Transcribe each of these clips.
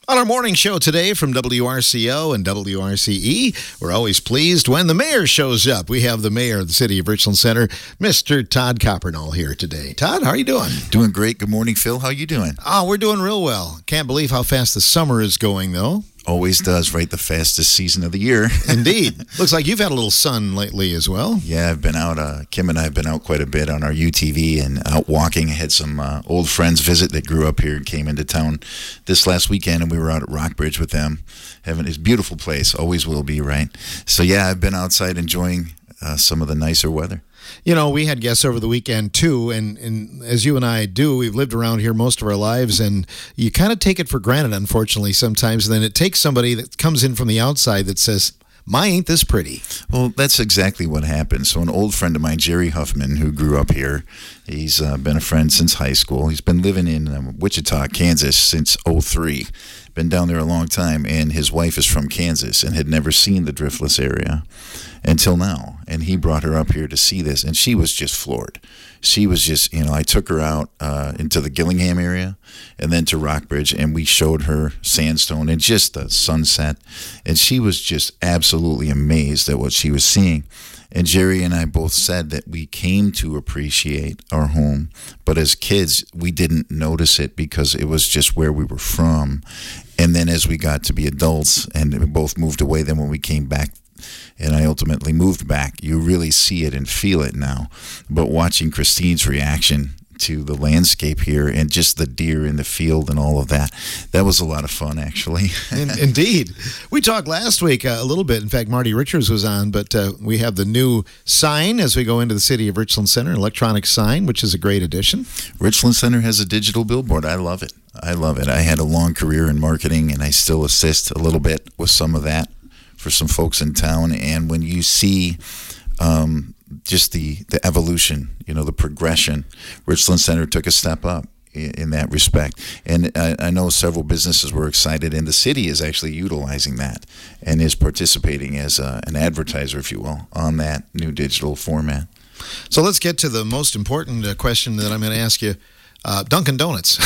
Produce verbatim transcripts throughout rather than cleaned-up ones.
On our morning show today from W R C O and W R C E, we're always pleased when the mayor shows up. We have the mayor of the city of Richland Center, Mister Todd Coppernall, here today. Todd, how are you doing? Doing great. Good morning, Phil. How you doing? Oh, we're doing real well. Can't believe how fast the summer is going, though. Always does, right? The fastest season of the year. Indeed. Looks like you've had a little sun lately as well. Yeah, I've been out. Uh, Kim and I have been out quite a bit on our U T V and out walking. I had some uh, old friends visit that grew up here and came into town this last weekend, and we were out at Rockbridge with them. Having it's a beautiful place, always will be, right? So yeah, I've been outside enjoying uh, some of the nicer weather. You know, we had guests over the weekend, too, and, and as you and I do, we've lived around here most of our lives, and you kind of take it for granted, unfortunately, sometimes. And then it takes somebody that comes in from the outside that says, my, ain't this pretty? Well, that's exactly what happened. So an old friend of mine, Jerry Huffman, who grew up here, he's uh, been a friend since high school. He's been living in uh, Wichita, Kansas since oh three. Been down there a long time, and his wife is from Kansas and had never seen the Driftless area until now. And he brought her up here to see this, and she was just floored. She was just, you know, I took her out uh, into the Gillingham area and then to Rockbridge, and we showed her sandstone and just the sunset. And she was just absolutely amazed at what she was seeing. And Jerry and I both said that we came to appreciate our home, but as kids, we didn't notice it because it was just where we were from. And then as we got to be adults and we both moved away, then when we came back, and I ultimately moved back, you really see it and feel it now. But watching Christine's reaction to the landscape here and just the deer in the field and all of that, that was a lot of fun, actually. In, indeed. We talked last week uh, a little bit. In fact, Marty Richards was on, but uh, we have the new sign as we go into the city of Richland Center, an electronic sign, which is a great addition. Richland Center has a digital billboard. I love it. I love it. I had a long career in marketing, and I still assist a little bit with some of that for some folks in town. And when you see um, just the, the evolution, you know, the progression, Richland Center took a step up in, in that respect. And I, I know several businesses were excited, and the city is actually utilizing that and is participating as a, an advertiser, if you will, on that new digital format. So let's get to the most important uh, question that I'm going to ask you. Uh, Dunkin' Donuts.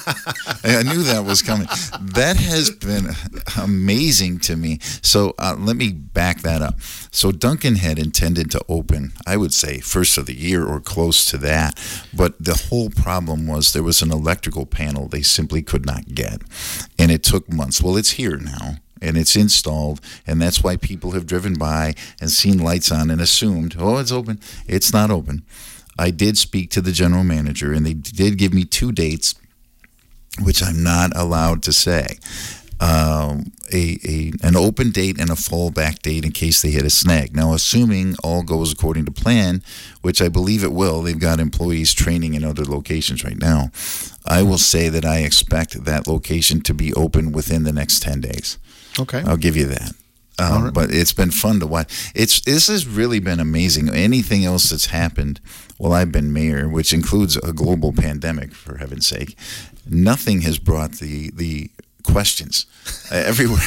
I knew that was coming. That has been amazing to me. So uh, let me back that up. So Dunkin' had intended to open, I would say, first of the year or close to that. But the whole problem was there was an electrical panel they simply could not get. And it took months. Well, it's here now. And it's installed, and that's why people have driven by and seen lights on and assumed, oh, it's open. It's not open. I did speak to the general manager, and they did give me two dates, which I'm not allowed to say. Um, a, a an open date and a fallback date in case they hit a snag. Now, assuming all goes according to plan, which I believe it will, they've got employees training in other locations right now, I will say that I expect that location to be open within the next ten days. Okay. I'll give you that. Um, right. But it's been fun to watch. It's This has really been amazing. Anything else that's happened while I've been mayor, which includes a global pandemic, for heaven's sake, nothing has brought the the questions uh, everywhere.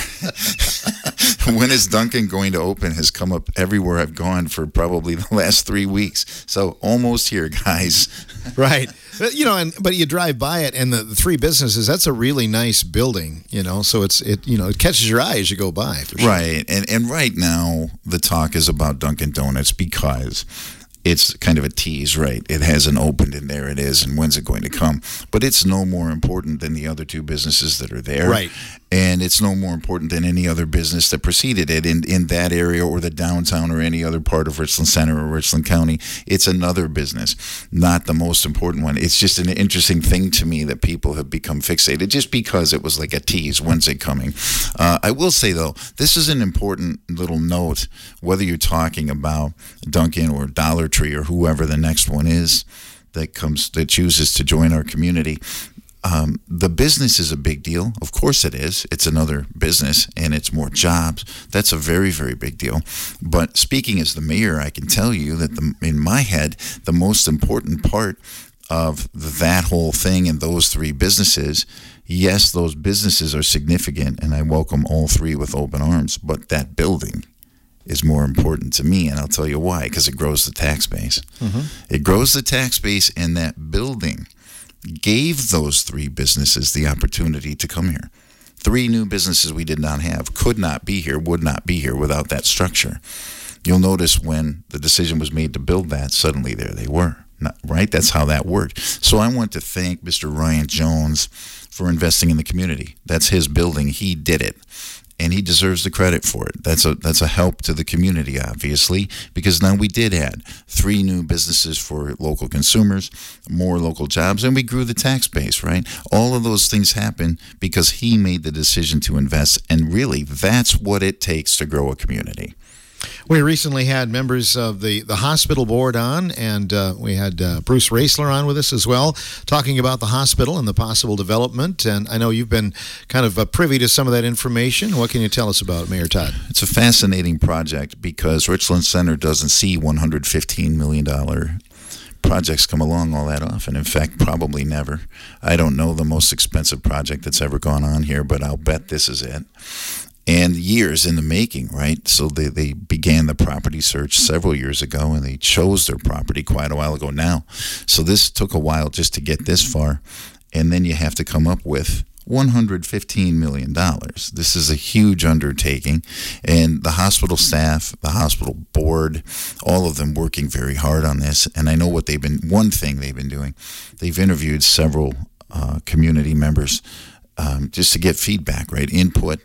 When is Dunkin' going to open has come up everywhere I've gone for probably the last three weeks. So almost here, guys. Right. You know, and but you drive by it, and the, the three businesses, that's a really nice building, you know, so it's, it you know, it catches your eye as you go by. For sure. Right. And, and right now, the talk is about Dunkin' Donuts because it's kind of a tease, right? It hasn't opened, and there it is, and when's it going to come? But it's no more important than the other two businesses that are there. Right. And it's no more important than any other business that preceded it in, in that area or the downtown or any other part of Richland Center or Richland County. It's another business, not the most important one. It's just an interesting thing to me that people have become fixated just because it was like a tease. When's it coming? Uh, I will say, though, this is an important little note, whether you're talking about Dunkin' or Dollar Tree or whoever the next one is that comes that chooses to join our community. Um, the business is a big deal. Of course it is. It's another business, and it's more jobs. That's a very, very big deal. But speaking as the mayor, I can tell you that the, in my head, the most important part of that whole thing and those three businesses, yes, those businesses are significant, and I welcome all three with open arms, but that building is more important to me, and I'll tell you why, because it grows the tax base. Mm-hmm. It grows the tax base, and that building gave those three businesses the opportunity to come here. Three new businesses we did not have, could not be here, would not be here without that structure. You'll notice when the decision was made to build that, suddenly there they were. Not, right? That's how that worked. So I want to thank Mister Ryan Jones for investing in the community. That's his building. He did it. And he deserves the credit for it. That's a that's a help to the community, obviously, because now we did add three new businesses for local consumers, more local jobs, and we grew the tax base, right? All of those things happen because he made the decision to invest, and really, that's what it takes to grow a community. We recently had members of the, the hospital board on, and uh, we had uh, Bruce Raisler on with us as well, talking about the hospital and the possible development. And I know you've been kind of uh, privy to some of that information. What can you tell us about it, Mayor Todd? It's a fascinating project because Richland Center doesn't see one hundred fifteen million dollars projects come along all that often. In fact, probably never. I don't know the most expensive project that's ever gone on here, but I'll bet this is it. And years in the making, right? So they, they began the property search several years ago, and they chose their property quite a while ago now. So this took a while just to get this far, and then you have to come up with one hundred fifteen million dollars. This is a huge undertaking, and the hospital staff, the hospital board, all of them working very hard on this. And I know what they've been, one thing they've been doing, they've interviewed several uh, community members um, just to get feedback, right? Input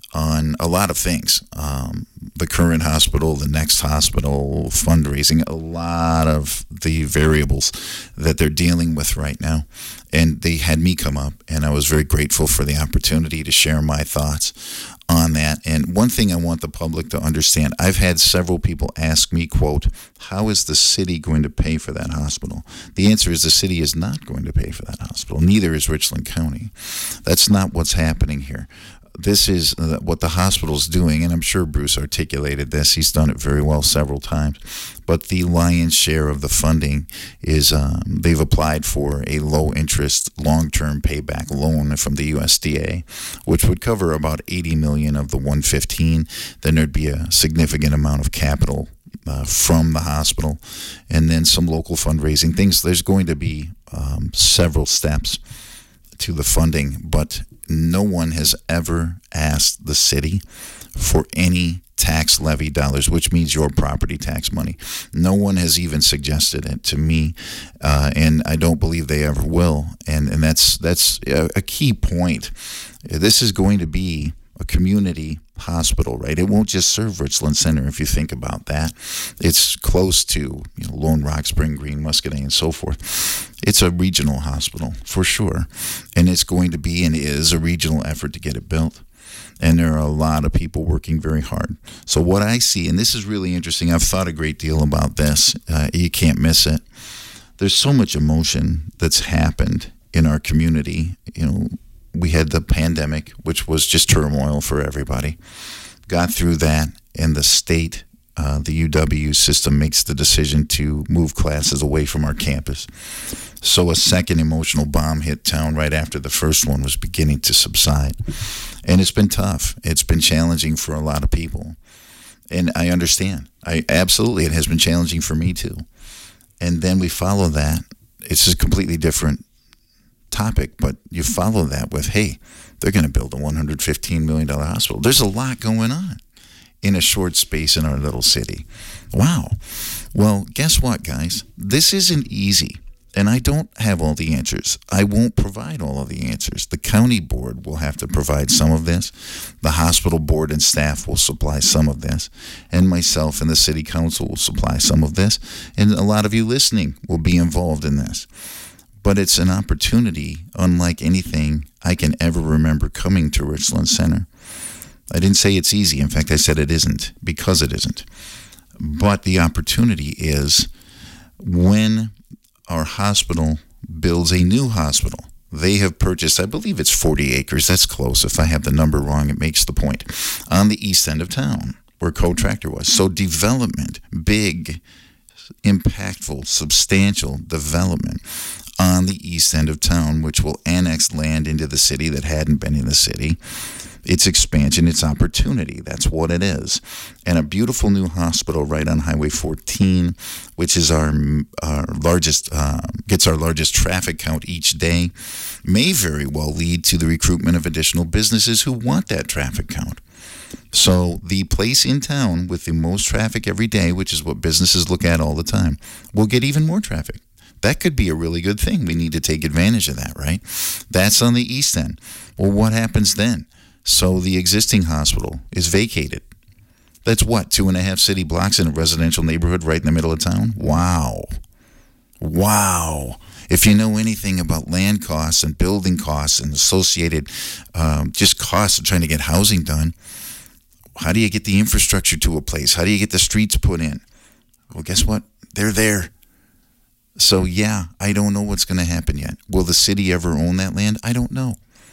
on a lot of things. Um, the current hospital, the next hospital, fundraising, a lot of the variables that they're dealing with right now. And they had me come up, and I was very grateful for the opportunity to share my thoughts on that. And one thing I want the public to understand, I've had several people ask me, quote, how is the city going to pay for that hospital? The answer is the city is not going to pay for that hospital. Neither is Richland County. That's not what's happening here. This is what the hospital's doing, and I'm sure Bruce articulated this. He's done it very well several times. But the lion's share of the funding is um, they've applied for a low-interest, long-term payback loan from the U S D A, which would cover about eighty million dollars of the one hundred fifteen. Then there'd be a significant amount of capital uh, from the hospital, and then some local fundraising things. There's going to be um, several steps to the funding, but no one has ever asked the city for any tax levy dollars, which means your property tax money. No one has even suggested it to me, uh, and I don't believe they ever will. And and that's that's a, a key point. This is going to be a community hospital, right? It won't just serve Richland Center if you think about that. It's close to, you know, Lone Rock, Spring Green, Muscatine, and so forth. It's a regional hospital for sure, and it's going to be and is a regional effort to get it built. And there are a lot of people working very hard. So what I see, and this is really interesting, I've thought a great deal about this. Uh, you can't miss it. There's so much emotion that's happened in our community. You know, we had the pandemic, which was just turmoil for everybody. Got through that, and the state, uh, the U W system makes the decision to move classes away from our campus. So a second emotional bomb hit town right after the first one was beginning to subside. And it's been tough. It's been challenging for a lot of people. And I understand. I absolutely, it has been challenging for me too. And then we follow that. It's a completely different topic, but you follow that with, hey, they're going to build a one hundred fifteen million dollars hospital. There's a lot going on in a short space in our little city. Wow. Well, guess what, guys? This isn't easy. And I don't have all the answers. I won't provide all of the answers. The county board will have to provide some of this. The hospital board and staff will supply some of this. And myself and the city council will supply some of this. And a lot of you listening will be involved in this. But it's an opportunity unlike anything I can ever remember coming to Richland Center. I didn't say it's easy. In fact, I said it isn't, because it isn't. But the opportunity is when our hospital builds a new hospital. They have purchased, I believe it's forty acres. That's close. If I have the number wrong, it makes the point. On the east end of town, where Co-Tractor was. So development, big, impactful, substantial development on the east end of town, which will annex land into the city that hadn't been in the city. It's expansion, it's opportunity. That's what it is. And a beautiful new hospital right on Highway fourteen, which is our, our largest, uh, gets our largest traffic count each day. may very well lead to the recruitment of additional businesses who want that traffic count. So the place in town with the most traffic every day, which is what businesses look at all the time, will get even more traffic. That could be a really good thing. We need to take advantage of that, right? That's on the east end. Well, what happens then? So the existing hospital is vacated. That's what, two and a half city blocks in a residential neighborhood right in the middle of town? Wow. Wow. If you know anything about land costs and building costs and associated um, just costs of trying to get housing done, how do you get the infrastructure to a place? How do you get the streets put in? Well, guess what? They're there. So, yeah, I don't know what's going to happen yet. Will the city ever own that land? I don't know.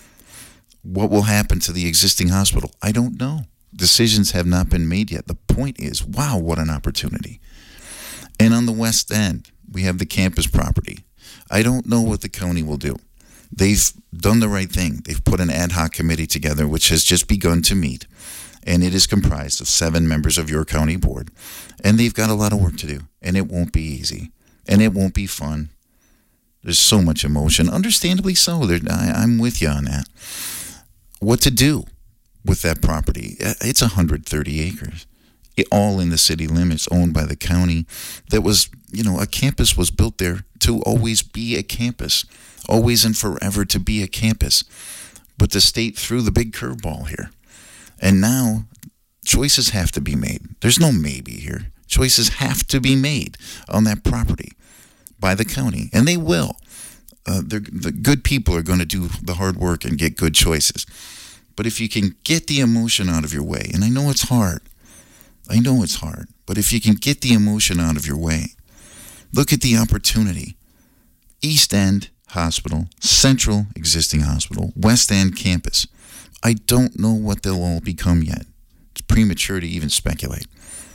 What will happen to the existing hospital? I don't know. Decisions have not been made yet. The point is, wow, what an opportunity. And on the west end, we have the campus property. I don't know what the county will do. They've done the right thing. They've put an ad hoc committee together, which has just begun to meet. And it is comprised of seven members of your county board. And they've got a lot of work to do. And it won't be easy. And it won't be fun. There's so much emotion. Understandably so. I, I'm with you on that. What to do with that property? It's one hundred thirty acres. It, all in the city limits, owned by the county. That was, you know, a campus was built there to always be a campus. Always and forever to be a campus. But the state threw the big curveball here. And now choices have to be made. There's no maybe here. Choices have to be made on that property by the county, and they will. Uh, the good people are going to do the hard work and get good choices. But if you can get the emotion out of your way, and I know it's hard, I know it's hard, but if you can get the emotion out of your way, look at the opportunity. East End Hospital, Central existing hospital, West End campus. I don't know what they'll all become yet. It's premature to even speculate.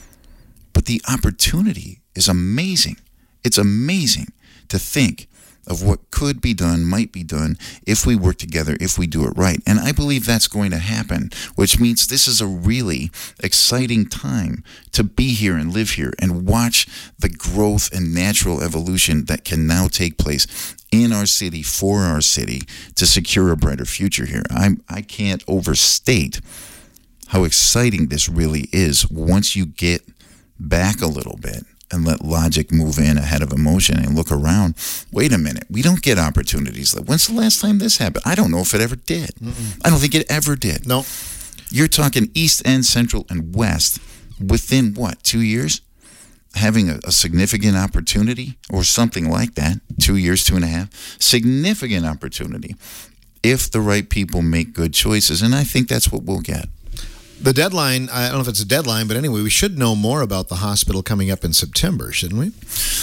But the opportunity is amazing. It's amazing to think of what could be done, might be done, if we work together, if we do it right. And I believe that's going to happen, which means this is a really exciting time to be here and live here and watch the growth and natural evolution that can now take place in our city, for our city, to secure a brighter future here. I'm, I can't overstate how exciting this really is once you get back a little bit and let logic move in ahead of emotion and look around. Wait a minute. We don't get opportunities. When's the last time this happened? I don't know if it ever did. Mm-mm. I don't think it ever did. No. You're talking East End, Central, and West within, what, two years? Having a, a significant opportunity or something like that. Two years, two and a half. Significant opportunity if the right people make good choices. And I think that's what we'll get. The deadline, I don't know if it's a deadline, but anyway, we should know more about the hospital coming up in September, shouldn't we?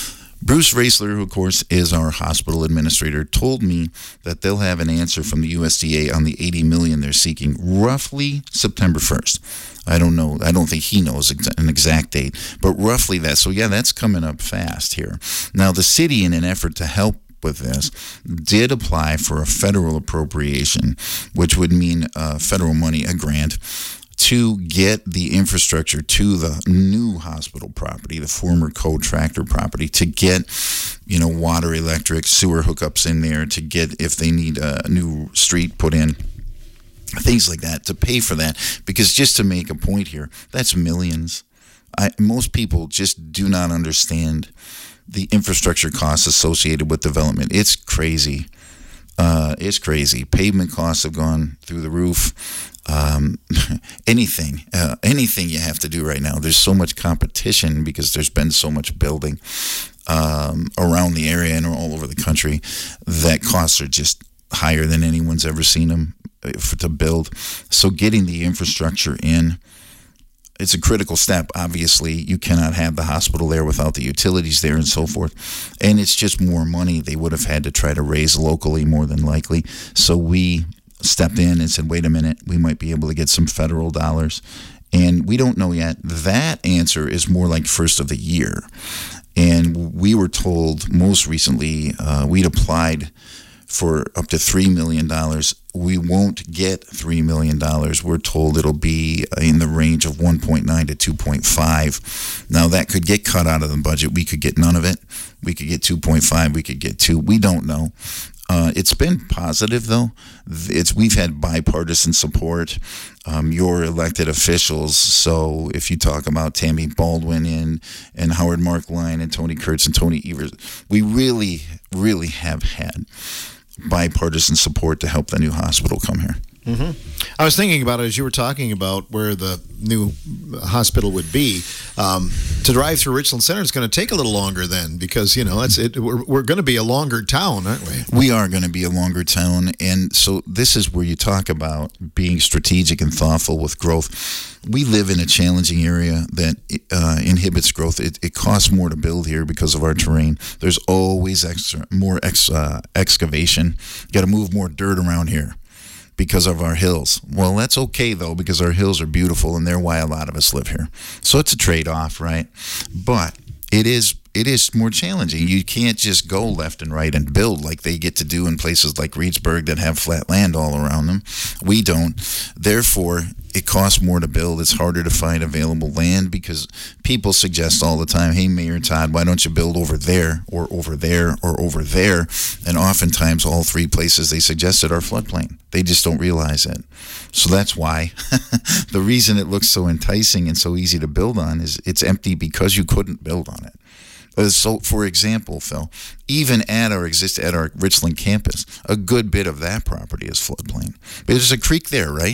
Bruce Raisler, who of course is our hospital administrator, told me that they'll have an answer from the U S D A on the eighty million dollars they're seeking roughly September first. I don't know. I don't think he knows an exact date, but roughly that. So yeah, that's coming up fast here. Now, the city, in an effort to help with this, did apply for a federal appropriation, which would mean uh, federal money, a grant, to get the infrastructure to the new hospital property, the former co-tractor property, to get, you know, water, electric, sewer hookups in there, to get, if they need a new street put in, things like that, to pay for that. Because just to make a point here, that's millions. I, most people just do not understand the infrastructure costs associated with development. It's crazy. Uh, it's crazy. Pavement costs have gone through the roof. Um, anything, uh, anything you have to do right now. There's so much competition because there's been so much building um, around the area and all over the country that costs are just higher than anyone's ever seen them for, to build. So getting the infrastructure in, it's a critical step. Obviously, you cannot have the hospital there without the utilities there and so forth. And it's just more money they would have had to try to raise locally more than likely. So we stepped in and said, wait a minute, we might be able to get some federal dollars. And we don't know yet. That answer is more like first of the year. And we were told most recently uh, we'd applied for up to three million dollars we won't get three million dollars. We're told it'll be in the range of one point nine to two point five. Now, that could get cut out of the budget. We could get none of it. We could get two point five. We could get two. We don't know. Uh, it's been positive, though. It's we've had bipartisan support. Um, your elected officials. So if you talk about Tammy Baldwin and, and Howard Markline and Tony Kurtz and Tony Evers, we really, really have had bipartisan support to help the new hospital come here. Mm-hmm. I was thinking about it as you were talking about where the new hospital would be. Um, to drive through Richland Center is going to take a little longer then, because you know that's it. We're, we're going to be a longer town, aren't we? We are going to be a longer town, and so this is where you talk about being strategic and thoughtful with growth. We live in a challenging area that uh, inhibits growth. It, it costs more to build here because of our terrain. There's always extra, more ex, uh, excavation. You got to move more dirt around here because of our hills. Well, that's okay, though, because our hills are beautiful, and they're why a lot of us live here. So it's a trade-off, right? But it is it is more challenging. You can't just go left and right and build like they get to do in places like Reedsburg that have flat land all around them. We don't. Therefore, it costs more to build. It's harder to find available land because people suggest all the time, hey, Mayor Todd, why don't you build over there or over there or over there? And oftentimes all three places they suggested are floodplain. They just don't realize it. So that's why the reason it looks so enticing and so easy to build on is it's empty because you couldn't build on it. So, for example, Phil, even at our exist at our Richland campus, a good bit of that property is floodplain. But there's a creek there, right?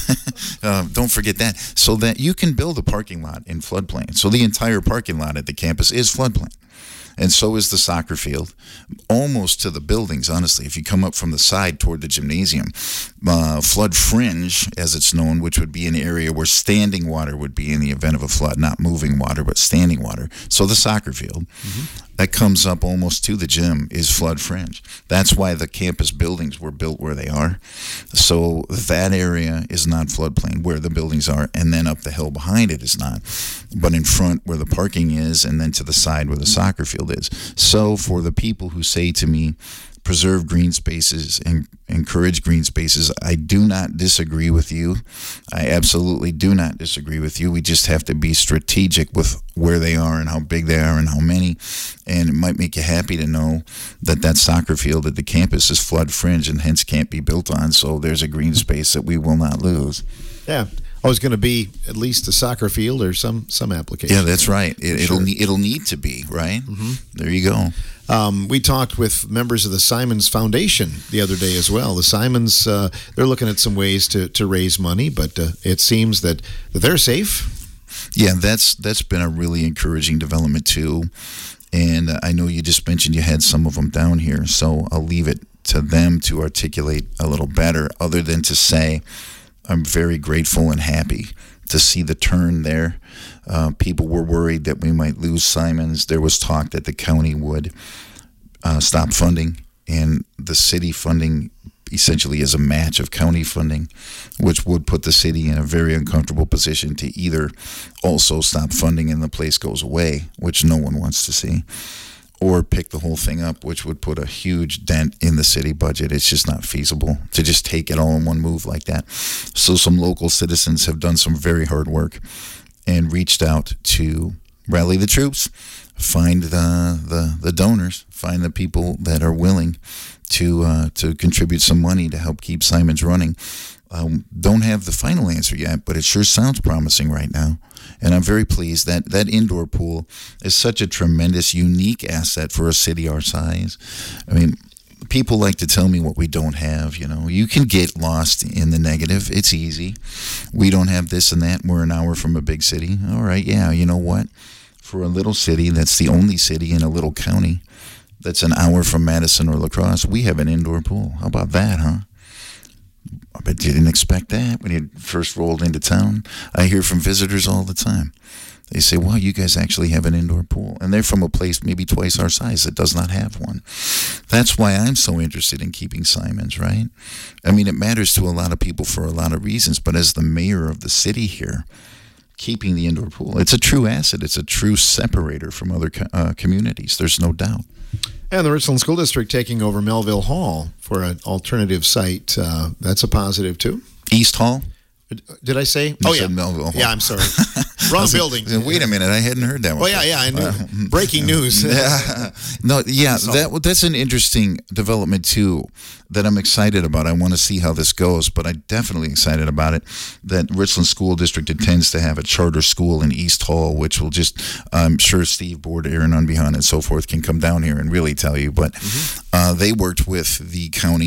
uh, don't forget that. So that you can build a parking lot in floodplain. So the entire parking lot at the campus is floodplain. And so is the soccer field, almost to the buildings, honestly. If you come up from the side toward the gymnasium, uh, flood fringe, as it's known, which would be an area where standing water would be in the event of a flood, not moving water, but standing water. So the soccer field, mm-hmm. that comes up almost to the gym, is flood fringe. That's why the campus buildings were built where they are. So that area is not floodplain, where the buildings are, and then up the hill behind it is not. But in front where the parking is, and then to the side where the soccer field is. So for the people who say to me, preserve green spaces and encourage green spaces, I do not disagree with you. I absolutely do not disagree with you. We just have to be strategic with where they are and how big they are and how many. And it might make you happy to know that that soccer field at the campus is flood fringe and hence can't be built on. So there's a green space that we will not lose. Yeah. Oh, it's going to be at least a soccer field or some some application. Yeah, that's right. It, it'll sure. it'll need to be, right? Mm-hmm. There you go. Um, we talked with members of the Simons Foundation the other day as well. The Simons, uh, they're looking at some ways to, to raise money, but uh, it seems that, that they're safe. Yeah, that's that's been a really encouraging development too. And uh, I know you just mentioned you had some of them down here, so I'll leave it to them to articulate a little better, other than to say, I'm very grateful and happy to see the turn there. Uh, people were worried that we might lose Simons. There was talk that the county would uh, stop funding, and the city funding essentially is a match of county funding, which would put the city in a very uncomfortable position to either also stop funding and the place goes away, which no one wants to see, or pick the whole thing up, which would put a huge dent in the city budget. It's just not feasible to just take it all in one move like that. So some local citizens have done some very hard work and reached out to rally the troops, find the the, the donors, find the people that are willing to uh, to contribute some money to help keep Simons running. Um, don't have the final answer yet, but it sure sounds promising right now. And I'm very pleased that that indoor pool is such a tremendous, unique asset for a city our size. I mean, people like to tell me what we don't have. You know, you can get lost in the negative. It's easy. We don't have this and that. We're an hour from a big city. All right, yeah, you know what? For a little city, that's the only city in a little county that's an hour from Madison or La Crosse, we have an indoor pool. How about that, huh? I bet you didn't expect that when you first rolled into town. I hear from visitors all the time. They say, wow, you guys actually have an indoor pool. And they're from a place maybe twice our size that does not have one. That's why I'm so interested in keeping Simons, right? I mean, it matters to a lot of people for a lot of reasons, but as the mayor of the city here, keeping the indoor pool. It's a true asset. It's a true separator from other co- uh, communities. There's no doubt. And the Richland School District taking over Melville Hall for an alternative site. Uh, that's a positive, too. East Hall? Did I say? You oh, said yeah. Melville Hall. Yeah, I'm sorry. Wrong building. Wait a minute. I hadn't heard that one. Oh, yeah, yeah. I knew. Uh, Breaking news. yeah. No, yeah, that that's an interesting development, too, that I'm excited about. I want to see how this goes, but I'm definitely excited about it, that Richland School District intends to have a charter school in East Hall, which will just, I'm sure Steve Board, Aaron Unbehan, and so forth can come down here and really tell you, but mm-hmm. uh, they worked with the county.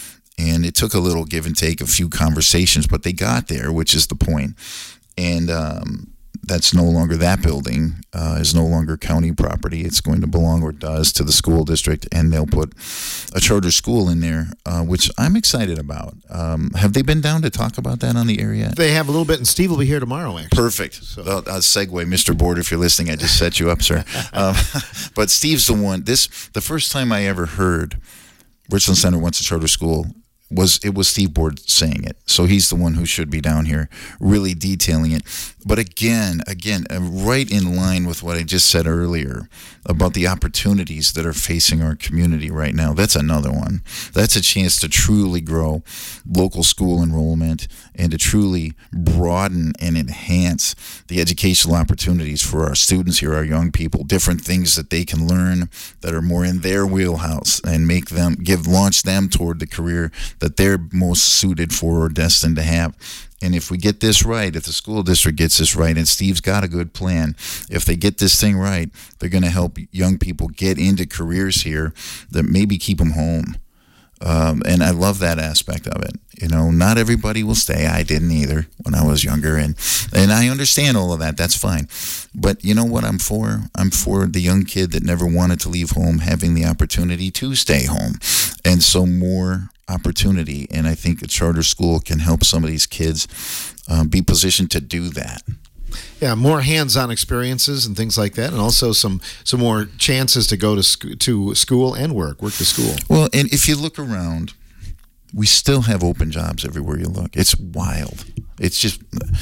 And it took a little give and take, a few conversations, but they got there, which is the point. And um, that's no longer, that building uh, is no longer county property. It's going to belong, or does, to the school district, and they'll put a charter school in there, uh, which I'm excited about. Um, have they been down to talk about that on the air yet? They have a little bit, and Steve will be here tomorrow, actually. Perfect. So. I'll, I'll segue, Mister Board, if you're listening. I just set you up, sir. um, but Steve's the one. This, the first time I ever heard Richland Center wants a charter school, was it was Steve Board saying it. So he's the one who should be down here really detailing it. But again, again, right in line with what I just said earlier about the opportunities that are facing our community right now. That's another one. That's a chance to truly grow local school enrollment and to truly broaden and enhance the educational opportunities for our students here, our young people, different things that they can learn that are more in their wheelhouse and make them, give, launch them toward the career that they're most suited for or destined to have. And if we get this right, if the school district gets this right, and Steve's got a good plan, if they get this thing right, they're going to help young people get into careers here that maybe keep them home. Um, and I love that aspect of it. You know, not everybody will stay. I didn't either when I was younger. And, and I understand all of that. That's fine. But you know what I'm for? I'm for the young kid that never wanted to leave home having the opportunity to stay home. And so more opportunity. And I think a charter school can help some of these kids um, be positioned to do that. Yeah, more hands-on experiences and things like that, and also some some more chances to go to sc- to school and work, work to school. Well, and if you look around, we still have open jobs everywhere you look. It's wild. It's just,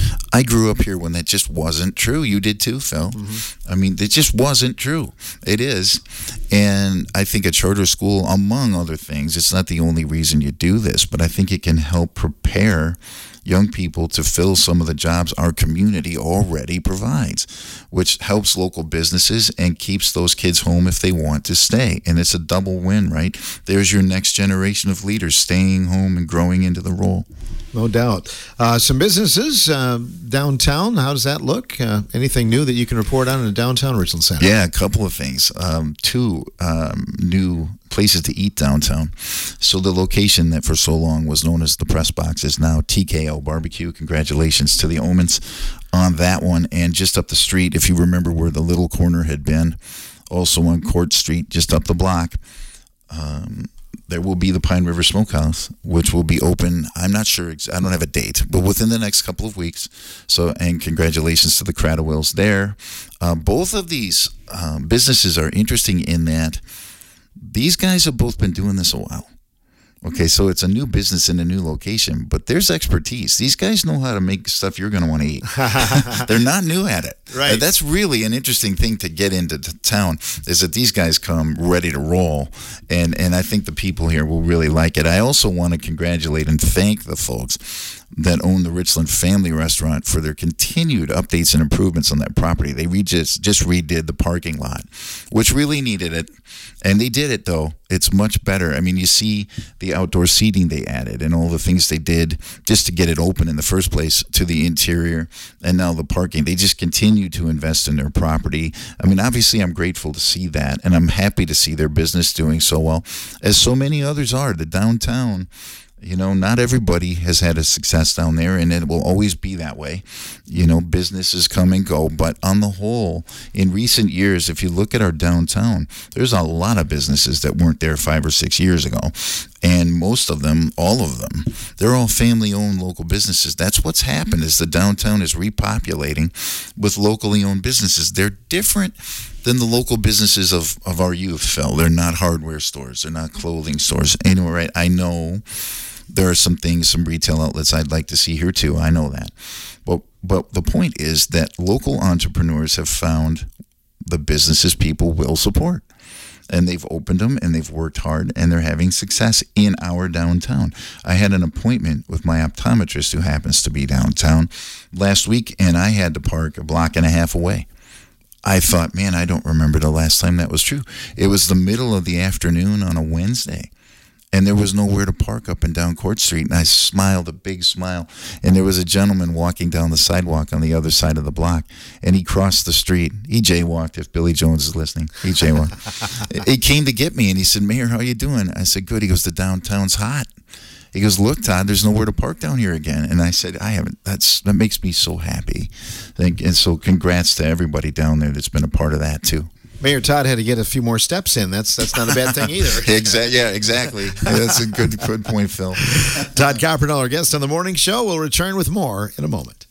I grew up here when that just wasn't true. You did too, Phil. Mm-hmm. I mean, it just wasn't true. It is. And I think a charter school, among other things, it's not the only reason you do this, but I think it can help prepare young people to fill some of the jobs our community already provides, which helps local businesses and keeps those kids home if they want to stay. And it's a double win, right? There's your next generation of leaders staying home and growing into the role. No doubt. Uh, some businesses uh, downtown, how does that look? Uh, anything new that you can report on in the downtown Richland Center? Yeah, a couple of things. Um, two um, new places to eat downtown. So the location that for so long was known as the Press Box is now T K L Barbecue. Congratulations to the Omens on that one. And just up the street, if you remember where the little corner had been, also on Court Street, just up the block, um, there will be the Pine River Smokehouse, which will be open. I'm not sure. I don't have a date, but within the next couple of weeks. So, and congratulations to the Cradawills there. Uh, both of these um, businesses are interesting in that these guys have both been doing this a while. Okay, so it's a new business in a new location, but there's expertise. These guys know how to make stuff you're going to want to eat. They're not new at it. Right. And that's really an interesting thing to get into t- town, is that these guys come ready to roll, and, and I think the people here will really like it. I also want to congratulate and thank the folks that own the Richland Family Restaurant for their continued updates and improvements on that property. They re- just, just redid the parking lot, which really needed it. And they did it, though. It's much better. I mean, you see the outdoor seating they added and all the things they did just to get it open in the first place to the interior, and now the parking. They just continue to invest in their property. I mean, obviously, I'm grateful to see that, and I'm happy to see their business doing so well, as so many others are. The downtown, you know, not everybody has had a success down there, and it will always be that way. You know, businesses come and go, but on the whole, in recent years, if you look at our downtown, there's a lot of businesses that weren't there five or six years ago, and most of them, all of them, they're all family-owned local businesses. That's what's happened, is the downtown is repopulating with locally owned businesses. They're different than the local businesses of, of our youth, Phil. They're not hardware stores. They're not clothing stores. Anyway, right? I know there are some things, some retail outlets I'd like to see here too. I know that. But, but the point is that local entrepreneurs have found the businesses people will support. And they've opened them, and they've worked hard, and they're having success in our downtown. I had an appointment with my optometrist who happens to be downtown last week, and I had to park a block and a half away. I thought, man, I don't remember the last time that was true. It was the middle of the afternoon on a Wednesday, and there was nowhere to park up and down Court Street. And I smiled a big smile, and there was a gentleman walking down the sidewalk on the other side of the block, and he crossed the street. He jaywalked, if Billy Jones is listening. He jaywalked. He came to get me, and he said, Mayor, how you doing? I said, good. He goes, the downtown's hot. He goes, look, Todd, there's nowhere to park down here again. And I said, I haven't. That's that makes me so happy. And so congrats to everybody down there that's been a part of that, too. Mayor Todd had to get a few more steps in. That's that's not a bad thing either. Exactly. Yeah, exactly. Yeah, that's a good good point, Phil. Todd Coppernoll, our guest on the morning show, will return with more in a moment.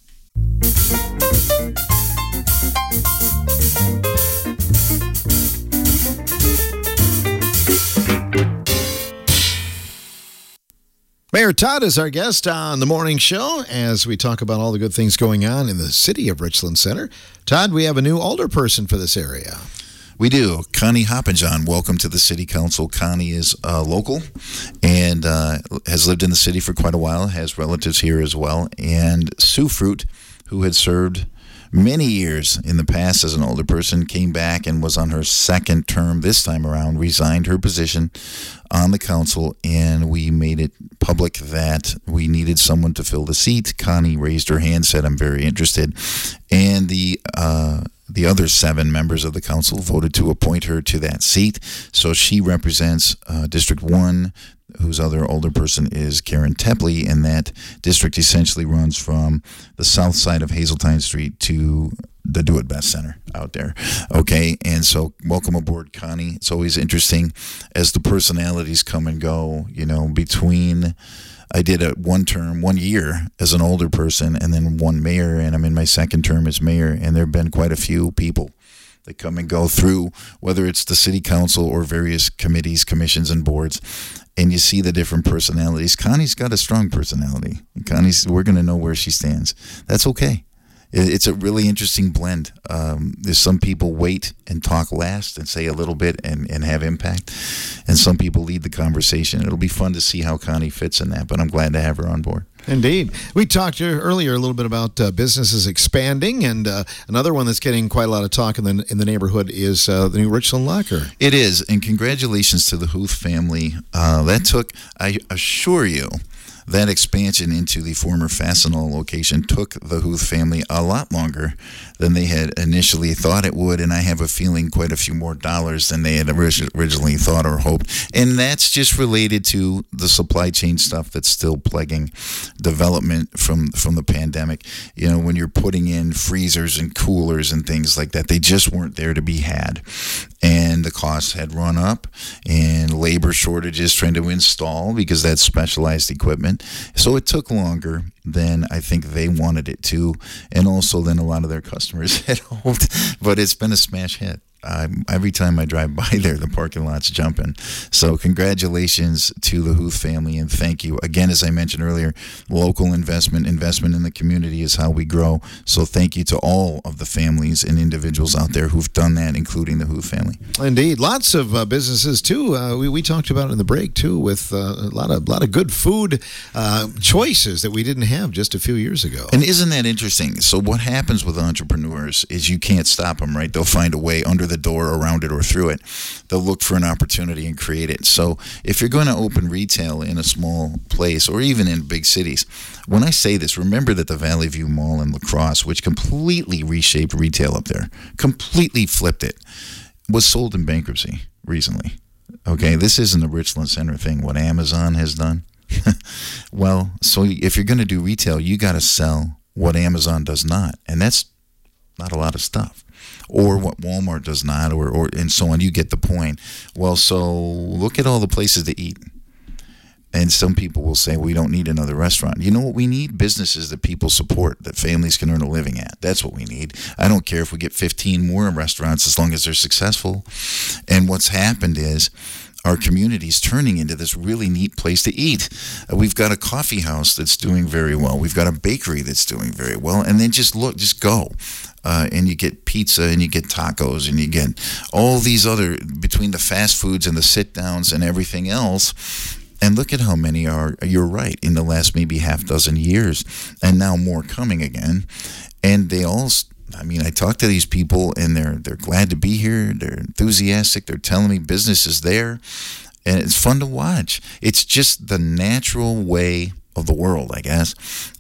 Mayor Todd is our guest on the morning show as we talk about all the good things going on in the city of Richland Center. Todd, we have a new alderperson for this area. We do. Connie Hoppenjohn, welcome to the City Council. Connie is uh, local and uh, has lived in the city for quite a while, has relatives here as well. And Sue Fruit, who had served many years in the past as an older person, came back and was on her second term this time around, resigned her position on the council, and we made it public that we needed someone to fill the seat. Connie raised her hand, said, I'm very interested. And the uh, the other seven members of the council voted to appoint her to that seat. So she represents uh, District one, whose other older person is Karen Tepley, and that district essentially runs from the south side of Hazeltine Street to the Do It Best Center out there. Okay, and so welcome aboard, Connie. It's always interesting as the personalities come and go, you know, between I did a one term, one year as an older person, and then one mayor, and I'm in my second term as mayor, and there have been quite a few people that come and go through, whether it's the city council or various committees, commissions, and boards, and you see the different personalities. Connie's got a strong personality. Connie's, we're going to know where she stands. That's okay. It's a really interesting blend. Um, there's some people wait and talk last and say a little bit and, and have impact, and some people lead the conversation. It'll be fun to see how Connie fits in that, but I'm glad to have her on board. Indeed. We talked earlier a little bit about uh, businesses expanding, and uh, another one that's getting quite a lot of talk in the in the neighborhood is uh, the new Richland Locker. It is, and congratulations to the Huth family. Uh, that took, I assure you, that expansion into the former Fastenal location took the Huth family a lot longer than they had initially thought it would, and I have a feeling quite a few more dollars than they had originally thought or hoped. And that's just related to the supply chain stuff that's still plaguing development from, from the pandemic. You know, when you're putting in freezers and coolers and things like that, they just weren't there to be had. And the costs had run up, and labor shortages trying to install because that's specialized equipment. So it took longer than I think they wanted it to, and also than a lot of their customers had hoped. But it's been a smash hit. Um, every time I drive by there, the parking lot's jumping. So congratulations to the Huth family, and thank you. Again, as I mentioned earlier, local investment, investment in the community is how we grow. So thank you to all of the families and individuals out there who've done that, including the Huth family. Indeed. Lots of uh, businesses, too. Uh, we, we talked about it in the break, too, with uh, a lot of lot of good food uh, choices that we didn't have just a few years ago. And isn't that interesting? So what happens with entrepreneurs is you can't stop them, right? They'll find a way under the door, around it, or through it. They'll look for an opportunity and create it. So if you're going to open retail in a small place or even in big cities, when I say this, remember that the Valley View Mall in La Crosse, which completely reshaped retail up there, completely flipped it, was sold in bankruptcy recently. Okay, this isn't a Richland Center thing, what Amazon has done. Well, so if you're going to do retail, you got to sell what Amazon does not, and that's not a lot of stuff. Or what Walmart does not, or, or and so on. You get the point. Well, so look at all the places to eat. And some people will say, we don't need another restaurant. You know what we need? Businesses that people support, that families can earn a living at. That's what we need. I don't care if we get fifteen more restaurants as long as they're successful. And what's happened is our community is turning into this really neat place to eat. Uh, we've got a coffee house that's doing very well. We've got a bakery that's doing very well. And then just look, just go. Uh, and you get pizza and you get tacos and you get all these other, between the fast foods and the sit downs and everything else. And look at how many are, you're right, in the last maybe half dozen years. And now more coming again. And they all, I mean, I talk to these people and they're they're glad to be here. They're enthusiastic. They're telling me business is there. And it's fun to watch. It's just the natural way of the world, I guess.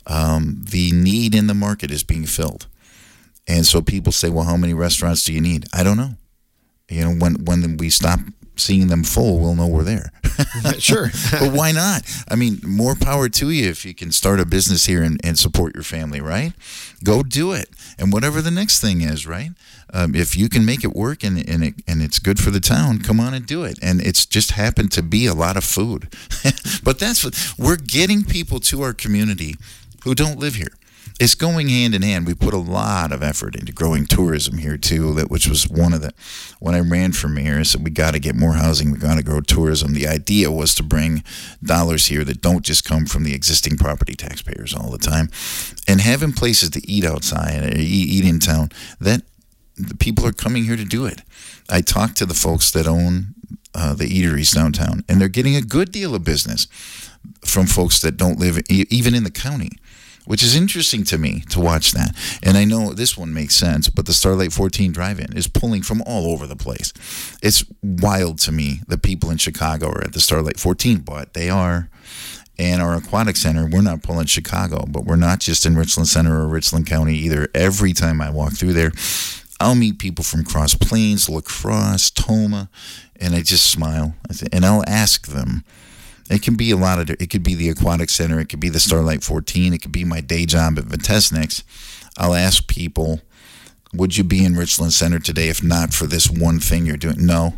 Um, the need in the market is being filled. And so people say, well, how many restaurants do you need? I don't know. You know, when when we stop seeing them full, we'll know we're there. Sure. But why not? I mean, more power to you if you can start a business here and, and support your family, right? Go do it. And whatever the next thing is, right? Um, if you can make it work and, and, it, and it's good for the town, come on and do it. And it's just happened to be a lot of food. But that's what, we're getting people to our community who don't live here. It's going hand in hand. We put a lot of effort into growing tourism here too, that which was one of the, when I ran for mayor, I said we got to get more housing, we got to grow tourism. The idea was to bring dollars here that don't just come from the existing property taxpayers all the time, and having places to eat outside, or eat, eat in town, that the people are coming here to do it. I talked to the folks that own uh, the eateries downtown, and they're getting a good deal of business from folks that don't live e- even in the county, which is interesting to me to watch that. And I know this one makes sense, but the Starlight fourteen Drive-In is pulling from all over the place. It's wild to me that people in Chicago are at the Starlight fourteen, but they are. And our aquatic center, we're not pulling Chicago, but we're not just in Richland Center or Richland County either. Every time I walk through there, I'll meet people from Cross Plains, La Crosse, Toma, and I just smile. And I'll ask them. It can be a lot of, it could be the aquatic center, it could be the Starlight fourteen, it could be my day job at Vitesniks. I'll ask people, would you be in Richland Center today if not for this one thing you're doing? No.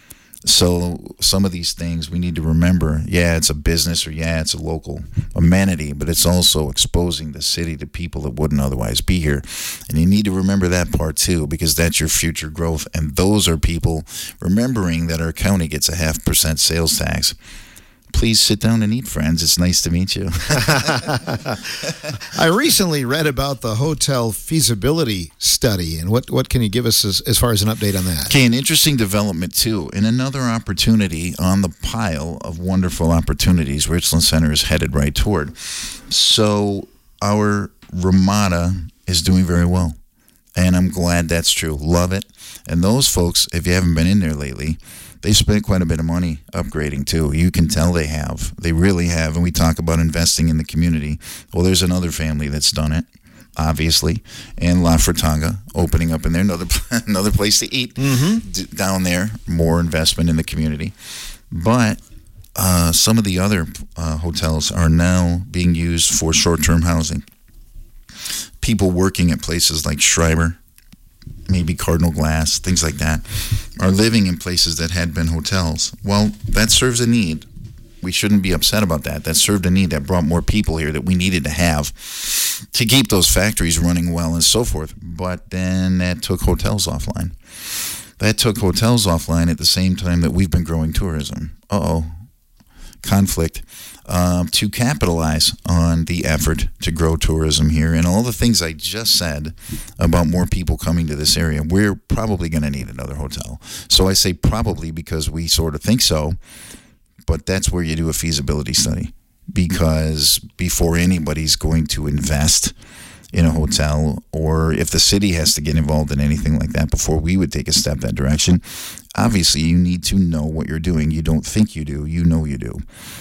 So some of these things we need to remember, yeah, it's a business, or yeah, it's a local amenity, but it's also exposing the city to people that wouldn't otherwise be here. And you need to remember that part too, because that's your future growth. And those are people remembering that our county gets a half percent sales tax. Please sit down and eat, friends. It's nice to meet you. I recently read about the hotel feasibility study, and what, what can you give us as, as far as an update on that? Okay, an interesting development, too, and another opportunity on the pile of wonderful opportunities Richland Center is headed right toward. So our Ramada is doing very well, and I'm glad that's true. Love it. And those folks, if you haven't been in there lately, they spent quite a bit of money upgrading, too. You can tell they have. They really have. And we talk about investing in the community. Well, there's another family that's done it, obviously. And La Fratanga opening up in there, another, another place to eat mm-hmm. D- down there. More investment in the community. But uh, some of the other uh, hotels are now being used for short-term housing. People working at places like Schreiber, maybe Cardinal Glass, things like that, are living in places that had been hotels. Well, that serves a need. We shouldn't be upset about that. That served a need. That brought more people here that we needed to have to keep those factories running well and so forth. But then that took hotels offline. That took hotels offline at the same time that we've been growing tourism. Uh-oh. Conflict. Um, to capitalize on the effort to grow tourism here and all the things I just said about more people coming to this area, we're probably going to need another hotel. So I say probably because we sort of think so, but that's where you do a feasibility study, because before anybody's going to invest in a hotel, or if the city has to get involved in anything like that before we would take a step that direction, obviously you need to know what you're doing. You don't think you do, you know you do.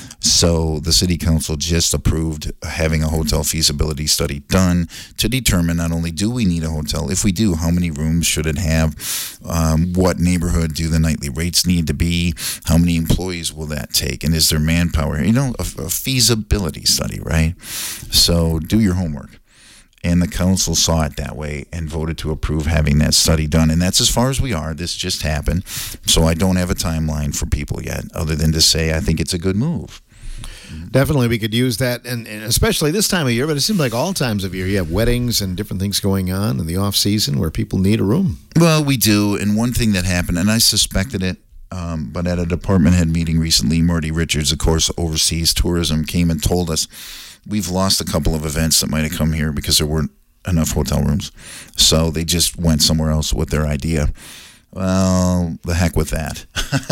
So the city council just approved having a hotel feasibility study done to determine not only do we need a hotel, if we do, how many rooms should it have, um, what neighborhood do the nightly rates need to be, how many employees will that take, and is there manpower? You know, a, a feasibility study, right? So do your homework. And the council saw it that way and voted to approve having that study done. And that's as far as we are. This just happened. So I don't have a timeline for people yet, other than to say I think it's a good move. Definitely, we could use that, and, and especially this time of year, but it seems like all times of year. You have weddings and different things going on in the off-season where people need a room. Well, we do, and one thing that happened, and I suspected it, Um, but at a department head meeting recently, Marty Richards, of course, oversees tourism, came and told us we've lost a couple of events that might have come here because there weren't enough hotel rooms. So they just went somewhere else with their idea. Well, the heck with that.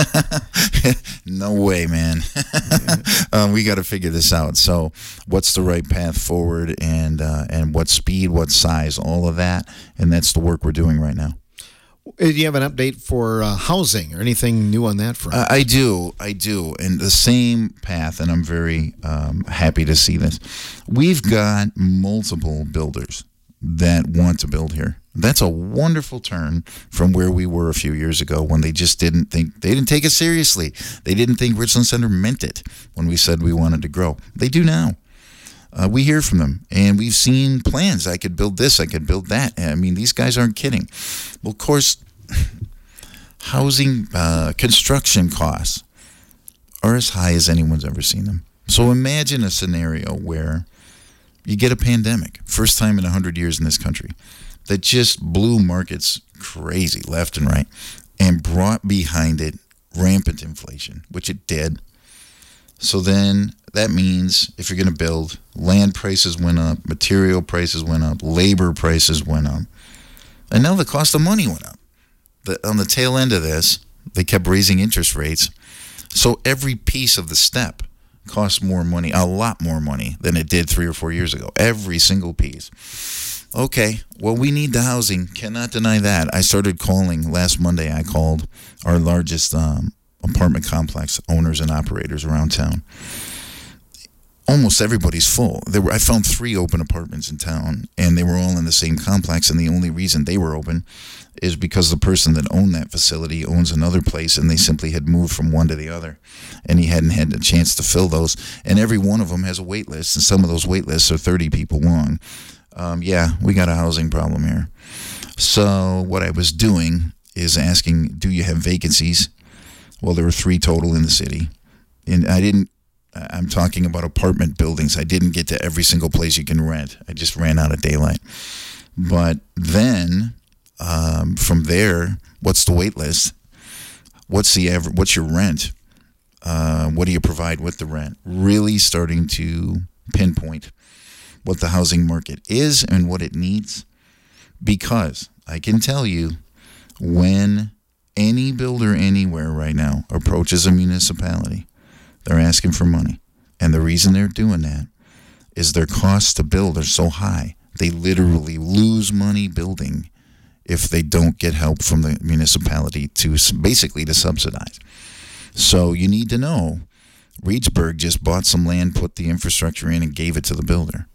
No way, man. um, we got to figure this out. So what's the right path forward, and uh, and what speed, what size, all of that. And that's the work we're doing right now. Do you have an update for uh, housing or anything new on that front? Uh, I do. I do. And the same path, and I'm very um, happy to see this. We've got multiple builders that want to build here. That's a wonderful turn from where we were a few years ago when they just didn't think, they didn't take it seriously. They didn't think Richland Center meant it when we said we wanted to grow. They do now. Uh, we hear from them, and we've seen plans. I could build this, I could build that. I mean, these guys aren't kidding. Well, of course, housing, uh, construction costs are as high as anyone's ever seen them. So imagine a scenario where you get a pandemic, first time in one hundred years in this country, that just blew markets crazy left and right and brought behind it rampant inflation, which it did. So then that means if you're going to build, land prices went up, material prices went up, labor prices went up, and now the cost of money went up. The, on the tail end of this, they kept raising interest rates. So every piece of the step costs more money, a lot more money than it did three or four years ago. Every single piece. Okay, well, we need the housing. Cannot deny that. I started calling last Monday. I called our largest um, apartment complex owners and operators around town. Almost everybody's full. There were I found three open apartments in town, and they were all in the same complex. And the only reason they were open is because the person that owned that facility owns another place, and they simply had moved from one to the other, and he hadn't had a chance to fill those. And every one of them has a wait list, and some of those wait lists are thirty people long. Um, yeah, we got a housing problem here. So what I was doing is asking, do you have vacancies? Well, there were three total in the city. And I didn't, I'm talking about apartment buildings. I didn't get to every single place you can rent. I just ran out of daylight. But then um, from there, what's the wait list? What's the average, what's your rent? Uh, what do you provide with the rent? Really starting to pinpoint what the housing market is and what it needs, because I can tell you, when any builder anywhere right now approaches a municipality, they're asking for money. And the reason they're doing that is their costs to build are so high, they literally lose money building if they don't get help from the municipality to basically to subsidize. So you need to know, Reedsburg just bought some land, put the infrastructure in, and gave it to the builder.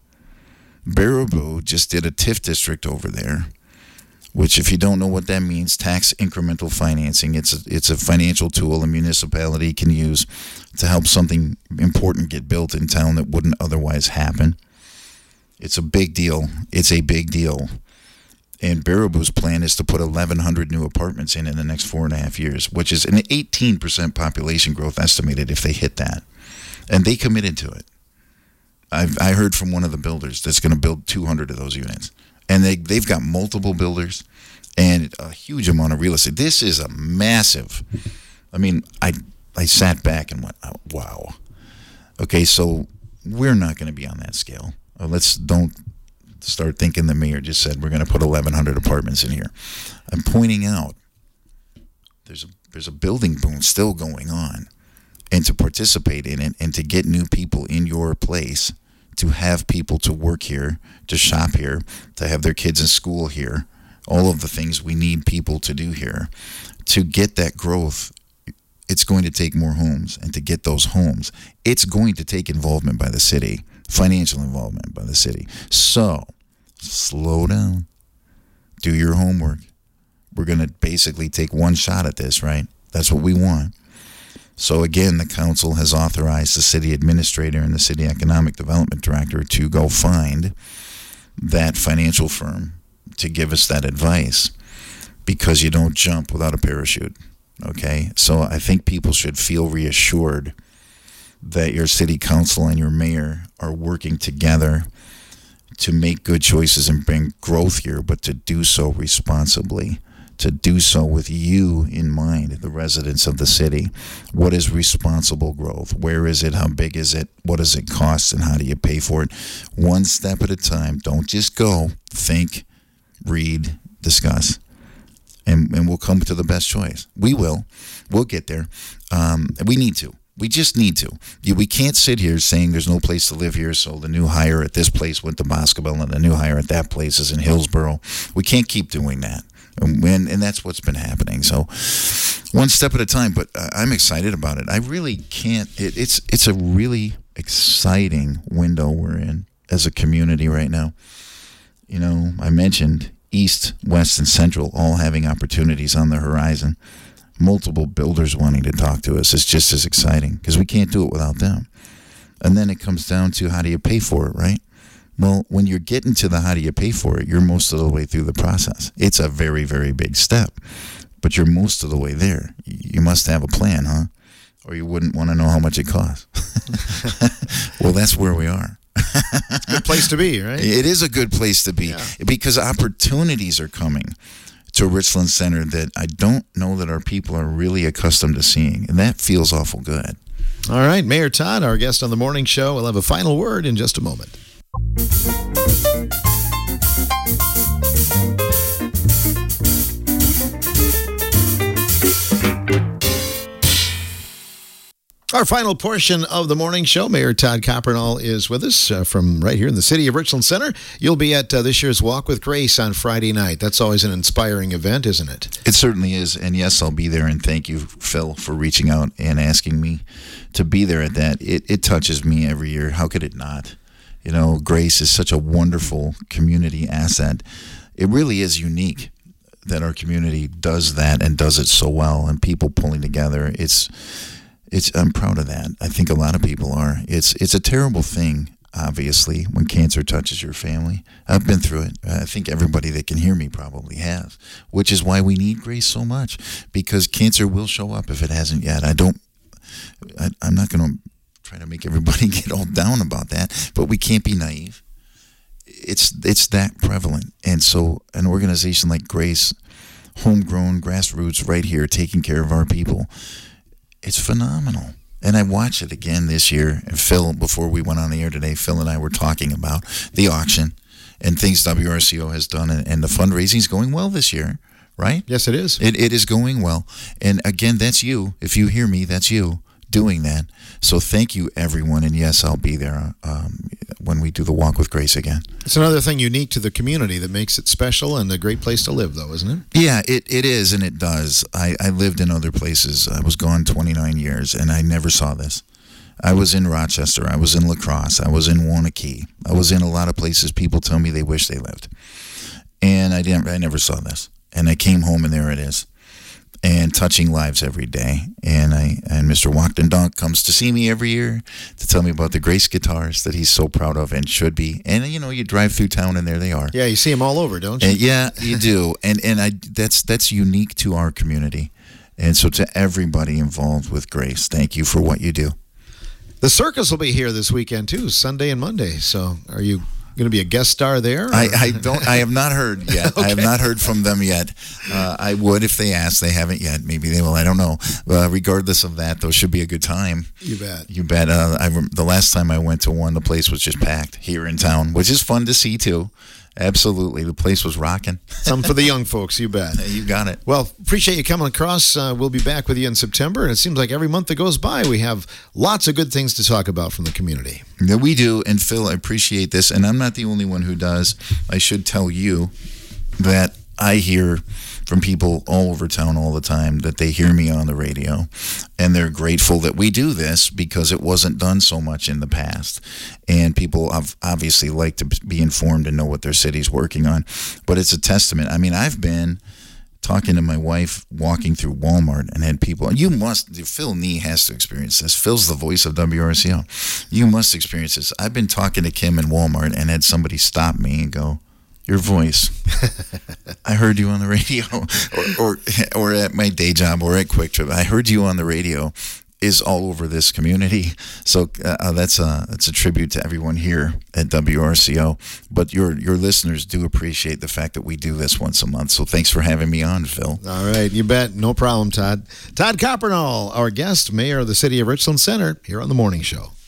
Baraboo just did a T I F district over there, which, if you don't know what that means, tax incremental financing. It's a, it's a financial tool a municipality can use to help something important get built in town that wouldn't otherwise happen. It's a big deal. It's a big deal. And Baraboo's plan is to put eleven hundred new apartments in in the next four and a half years, which is an eighteen percent population growth estimated if they hit that. And they committed to it. I've, I heard from one of the builders that's going to build two hundred of those units. And they, they've got multiple builders and a huge amount of real estate. This is a massive, I mean, I I sat back and went, oh, wow. Okay, so we're not going to be on that scale. Uh, let's don't start thinking the mayor just said we're going to put eleven hundred apartments in here. I'm pointing out there's a, there's a building boom still going on. And to participate in it and to get new people in your place, to have people to work here, to shop here, to have their kids in school here, all of the things we need people to do here. To get that growth, it's going to take more homes. And to get those homes, it's going to take involvement by the city, financial involvement by the city. So, slow down. Do your homework. We're going to basically take one shot at this, right? That's what we want. So again, the council has authorized the city administrator and the city economic development director to go find that financial firm to give us that advice, because you don't jump without a parachute, okay? So I think people should feel reassured that your city council and your mayor are working together to make good choices and bring growth here, but to do so responsibly, to do so with you in mind, the residents of the city. What is responsible growth? Where is it? How big is it? What does it cost? And how do you pay for it? One step at a time. Don't just go. Think, read, discuss. And, and we'll come to the best choice. We will. We'll get there. Um, we need to. We just need to. We can't sit here saying there's no place to live here, so the new hire at this place went to Boscobel and the new hire at that place is in Hillsborough. We can't keep doing that. And, and that's what's been happening. So one step at a time, but I'm excited about it. I really can't. It, it's, it's a really exciting window we're in as a community right now. You know, I mentioned East, West, and Central all having opportunities on the horizon. Multiple builders wanting to talk to us is just as exciting because we can't do it without them. And then it comes down to how do you pay for it, right? Well, when you're getting to the how do you pay for it, you're most of the way through the process. It's a very, very big step, but you're most of the way there. You must have a plan, huh? Or you wouldn't want to know how much it costs. Well, that's where we are. Good place to be, right? It is a good place to be yeah. because opportunities are coming to Richland Center that I don't know that our people are really accustomed to seeing, and that feels awful good. All right, Mayor Todd, our guest on the morning show, will have a final word in just a moment. Our final portion of the morning show, Mayor Todd Coppernall is with us uh, from right here in the city of Richland Center. You'll be at uh, this year's Walk with Grace on Friday night. That's always an inspiring event, isn't it? It certainly is. And yes, I'll be there. And thank you, Phil, for reaching out and asking me to be there at that. It, it touches me every year. How could it not? You know, Grace is such a wonderful community asset. It really is unique that our community does that and does it so well, and people pulling together. It's... It's, I'm proud of that. I think a lot of people are. It's it's a terrible thing, obviously, when cancer touches your family. I've been through it. I think everybody that can hear me probably has, which is why we need Grace so much, because cancer will show up if it hasn't yet. I don't, I, I'm not going to try to make everybody get all down about that, but we can't be naive. It's, it's that prevalent. And so an organization like Grace, homegrown, grassroots, right here, taking care of our people, it's phenomenal. And I watched it again this year. And Phil, before we went on the air today, Phil and I were talking about the auction and things W R C O has done. And, and the fundraising is going well this year, right? Yes, it is. It, it is going well. And again, that's you. If you hear me, that's you doing that. So thank you, everyone. And yes, I'll be there um, when we do the Walk with Grace again. It's another thing unique to the community that makes it special and a great place to live, though, isn't it? Yeah, it, it is, and it does. I, I lived in other places. I was gone twenty-nine years, and I never saw this. I was in Rochester. I was in La Crosse. I was in Wanakee. I was in a lot of places people tell me they wish they lived. And I didn't. I never saw this. And I came home, and there it is. And touching lives every day. And I and Mister Walkden Dunk comes to see me every year to tell me about the Grace guitars that he's so proud of and should be. And, you know, you drive through town and there they are. Yeah, you see them all over, don't you? And yeah, you do. And and I that's that's unique to our community. And so to everybody involved with Grace, thank you for what you do. The circus will be here this weekend, too, Sunday and Monday. So are you going to be a guest star there? I, I don't. I have not heard yet. Okay. I have not heard from them yet. Uh, I would if they asked. They haven't yet. Maybe they will. I don't know. Uh, regardless of that, though, should be a good time. You bet. You bet. Uh, I rem- the last time I went to one, the place was just packed here in town, which is fun to see too. Absolutely, the place was rocking. Some for the young folks, you bet. You got it. Well, appreciate you coming across. Uh, we'll be back with you in September, and it seems like every month that goes by, we have lots of good things to talk about from the community. Yeah, we do, and Phil, I appreciate this, and I'm not the only one who does. I should tell you that I hear from people all over town all the time that they hear me on the radio, and they're grateful that we do this because it wasn't done so much in the past. And people obviously like to be informed and know what their city's working on, but it's a testament. I mean, I've been talking to my wife walking through Walmart and had people, you must, Phil Nee has to experience this. Phil's the voice of W R C O. You must experience this. I've been talking to Kim in Walmart and had somebody stop me and go, "Your voice, I heard you on the radio," or, or or at my day job or at Quick Trip. I heard you on the radio, is all over this community. So uh, that's a that's a tribute to everyone here at W R C O. But your your listeners do appreciate the fact that we do this once a month. So thanks for having me on, Phil. All right, you bet. No problem, Todd. Todd Coppernall, our guest, mayor of the city of Richland Center, here on The Morning Show.